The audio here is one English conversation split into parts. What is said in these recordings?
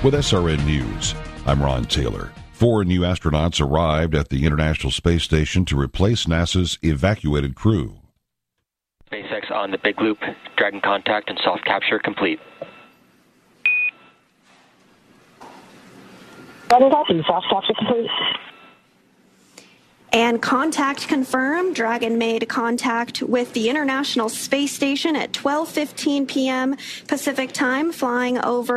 With SRN News, I'm Ron Taylor. 4 new astronauts arrived at the International Space Station to replace NASA's evacuated crew. SpaceX on the Big Loop, Dragon contact and soft capture complete. Dragon contact and soft capture complete. And contact confirmed. Dragon made contact with the International Space Station at 12:15 p.m. Pacific time, flying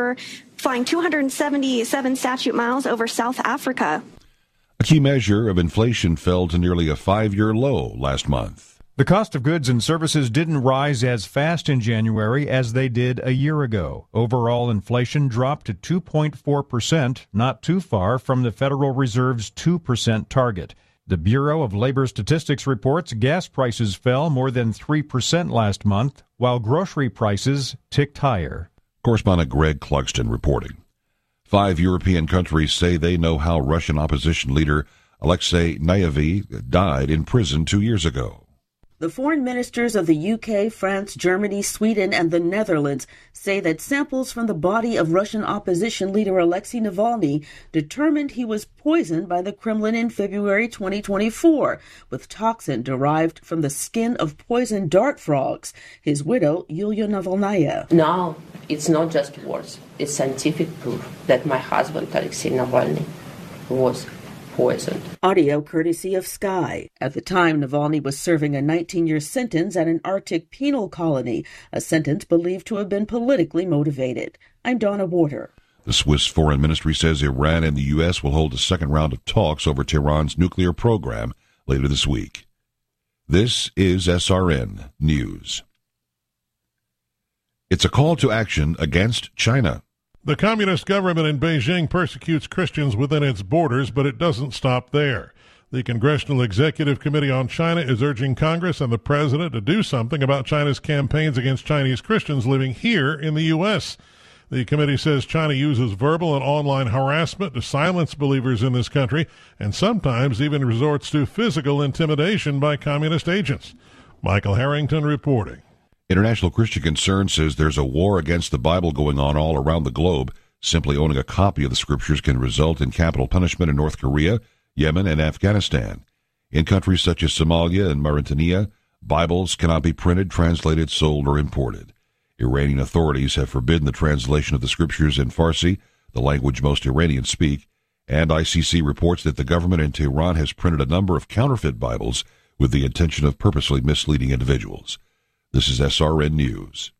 277 statute miles over South Africa. A key measure of inflation fell to nearly a 5-year low last month. The cost of goods and services didn't rise as fast in January as they did a year ago. Overall inflation dropped to 2.4%, not too far from the Federal Reserve's 2% target. The Bureau of Labor Statistics reports gas prices fell more than 3% last month, while grocery prices ticked higher. Correspondent Greg Clugston reporting. 5 European countries say they know how Russian opposition leader Alexei Navalny died in prison 2 years ago. The foreign ministers of the UK, France, Germany, Sweden, and the Netherlands say that samples from the body of Russian opposition leader Alexei Navalny determined he was poisoned by the Kremlin in February 2024 with toxin derived from the skin of poisoned dart frogs. His widow, Yulia Navalnaya. Now, it's not just words. It's scientific proof that my husband, Alexei Navalny, was poisoned. Audio courtesy of Sky. At the time, Navalny was serving a 19-year sentence at an Arctic penal colony, a sentence believed to have been politically motivated. I'm Donna Warder. The Swiss Foreign Ministry says Iran and the U.S. will hold a second round of talks over Tehran's nuclear program later this week. This is SRN News. It's a call to action against China. The communist government in Beijing persecutes Christians within its borders, but it doesn't stop there. The Congressional Executive Committee on China is urging Congress and the President to do something about China's campaigns against Chinese Christians living here in the U.S. The committee says China uses verbal and online harassment to silence believers in this country and sometimes even resorts to physical intimidation by communist agents. Michael Harrington reporting. International Christian Concern says there's a war against the Bible going on all around the globe. Simply owning a copy of the scriptures can result in capital punishment in North Korea, Yemen, and Afghanistan. In countries such as Somalia and Mauritania, Bibles cannot be printed, translated, sold, or imported. Iranian authorities have forbidden the translation of the scriptures in Farsi, the language most Iranians speak, and ICC reports that the government in Tehran has printed a number of counterfeit Bibles with the intention of purposely misleading individuals. This is SRN News.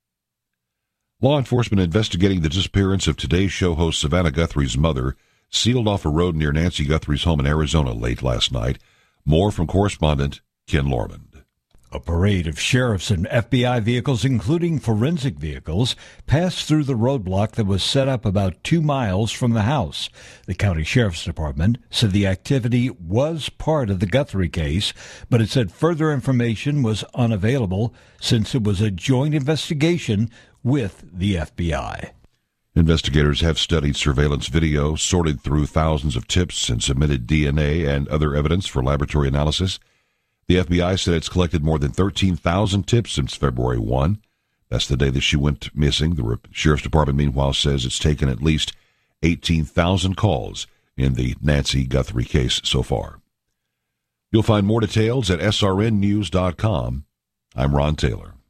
Law enforcement investigating the disappearance of Today Show host Savannah Guthrie's mother sealed off a road near Nancy Guthrie's home in Arizona late last night. More from correspondent Ken Lorman. A parade of sheriffs and FBI vehicles, including forensic vehicles, passed through the roadblock that was set up about 2 miles from the house. The county sheriff's department said the activity was part of the Guthrie case, but it said further information was unavailable since it was a joint investigation with the FBI. Investigators have studied surveillance video, sorted through thousands of tips, and submitted DNA and other evidence for laboratory analysis. The FBI said it's collected more than 13,000 tips since February 1. That's the day that she went missing. The Sheriff's Department, meanwhile, says it's taken at least 18,000 calls in the Nancy Guthrie case so far. You'll find more details at srnnews.com. I'm Ron Taylor.